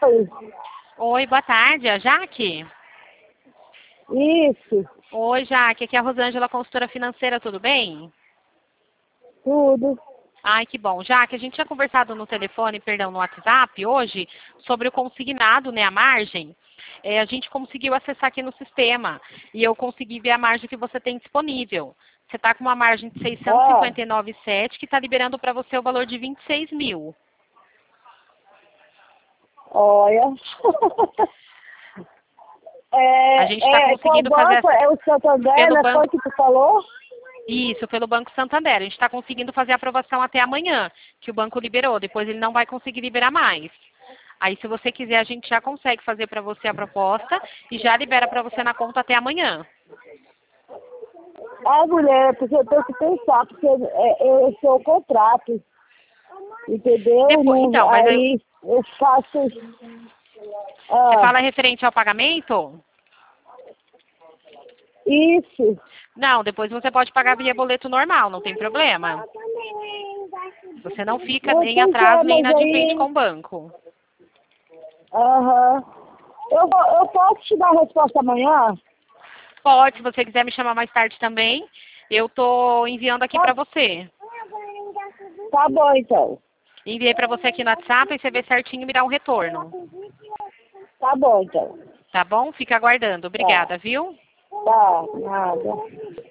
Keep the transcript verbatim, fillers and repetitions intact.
Oi. Oi, boa tarde, a Jaque? Isso. Oi, Jaque, aqui é a Rosângela, consultora financeira, tudo bem? Tudo. Ai, que bom. Jaque, a gente tinha conversado no telefone, perdão, no WhatsApp hoje, sobre o consignado, né, a margem. É, a gente conseguiu acessar aqui no sistema e eu consegui ver a margem que você tem disponível. Você está com uma margem de seiscentos e cinquenta e nove vírgula sete que está liberando para você o valor de vinte e seis mil. Olha. é, A gente está é, qual conseguindo fazer banco? essa, É o Santander, pelo né? Foi banco. que tu falou? Isso, pelo Banco Santander. A gente está conseguindo fazer a aprovação até amanhã, que o banco liberou. Depois ele não vai conseguir liberar mais. Aí, se você quiser, a gente já consegue fazer para você a proposta e já libera para você na conta até amanhã. Ah, mulher, porque eu tenho que pensar, porque é, eu sou o contrato. Entendeu? Depois, Não, então, mas eu, aí eu faço. você Ah, fala referente ao pagamento? isso. Não, depois você pode pagar via boleto normal, não tem problema. Você não fica Não nem tem atrás nem mas inadimplente com aí. o banco. Aham. Eu, vou- eu posso te dar a resposta amanhã? Pode, se você quiser me chamar mais tarde também, eu tô enviando aqui Tá, para você. tá bom, então. Enviei para você aqui no WhatsApp e você vê certinho e me dá um retorno. Tá bom, então. Tá bom? Fica aguardando. Tá. Obrigada, viu? Tá, nada.